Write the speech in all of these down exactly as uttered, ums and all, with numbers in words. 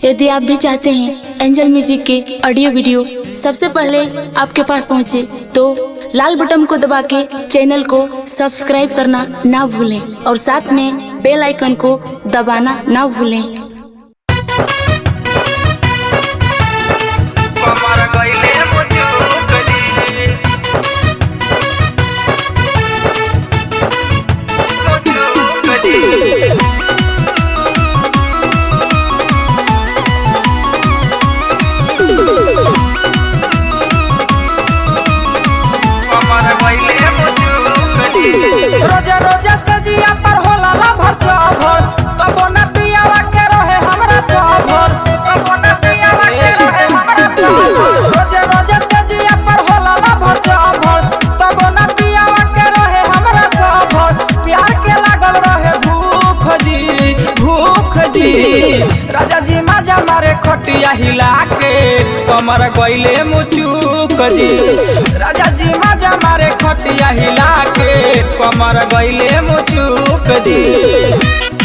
यदि आप भी चाहते हैं एंजल म्यूजिक के ऑडियो वीडियो सबसे पहले आपके पास पहुंचे, तो लाल बटन को दबा के चैनल को सब्सक्राइब करना ना भूलें और साथ में बेल आइकन को दबाना ना भूलें। रोजा रोजा सजिया पर होला ला भरचा भर, कबो न पियावा के रहे हमरा सभर, कबो न पियावा के रहे हमरा सभर। रोजा रोजा सजिया पर होला ला भरचा भर, कबो न पियावा के रहे हमरा सभर। प्यार के लागल रहे भूख जी भूख जी, राजा जी माजा मारे खटिया हिला के कमर गइले मुचुक जी। राजा जी माजा मारे खटिया हिला के कमर गइले मुचुक जी।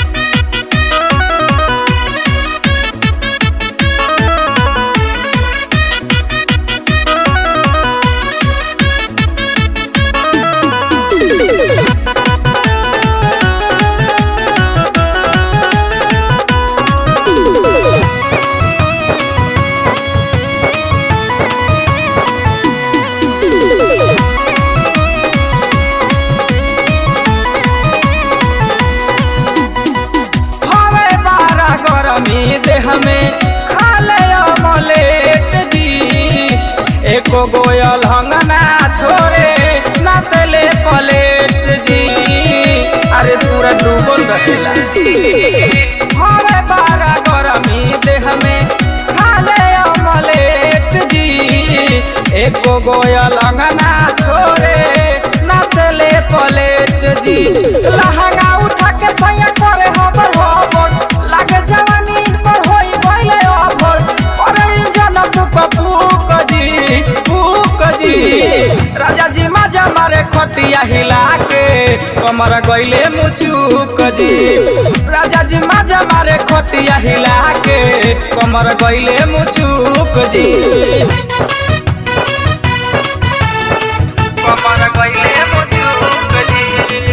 देह में खाले अमलेट जी, एको गोयल हंगना छोरे नसले पलेट जी। अरे पूरा डूबल रहेला हरे बारा गरमी देह में खाले अमलेट जी, एको गोयल हंगना छोरे नसले पलेट जी। लहंगा उठा के सैया करे हबर हबर, लागे जवानी पर होई गइले अभर। अरे इंजन फूक फूक जी फूक जी, राजा जी माजा मारे खटिया हिला के कमर गइले मुचुक जी। राजा जी माजा मारे खटिया हिला के कमर गइले मुचुक जी। कमर गइले मुचुक जी।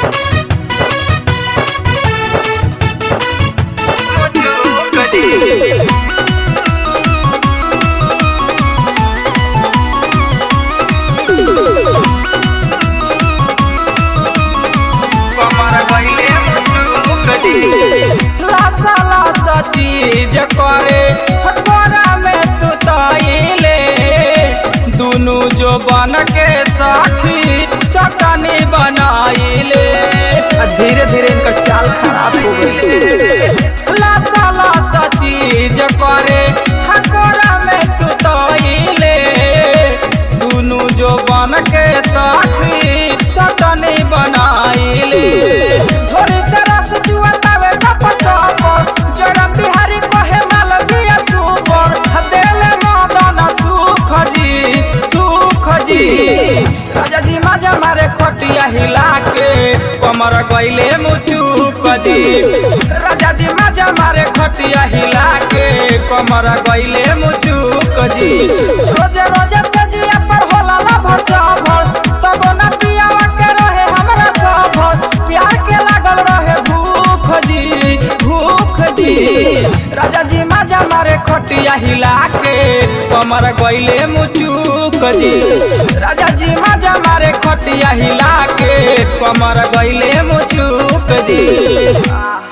लासा लासा चीज करे हटवारा में सुताइले, दुनु जो बन के साथी चटनी बनाइले। धीरे धीरे इनका चाल खराब हो गई। लासा लासा चीज करे हटवारा में सुताइले, दुनु जो बन के साथी चटनी बनाइले। थोड़ी सरस जुआतावे टपटपर, जरम बिहारी कहे माल दिया सुपर। देले मदन सुख जी सुख जी, राजा जी माजा मारे खटिया हिला के कमर गइले मुचुक जी। राजा जी माजा मारे खटिया हिला के कमर गइले मुचुक जी। रोजे रोजे सजिया पर होला ला भरचा भर, तबो न पियावा के रहे हमरा सभर। प्यार के लागल रहे भूख जी भूख जी, राजा जी माजा मारे खटिया हिला के कमर गइले मुचुक जी। राजा जी माजा मारे खटिया हिला के कमर गइले मुचुक जी।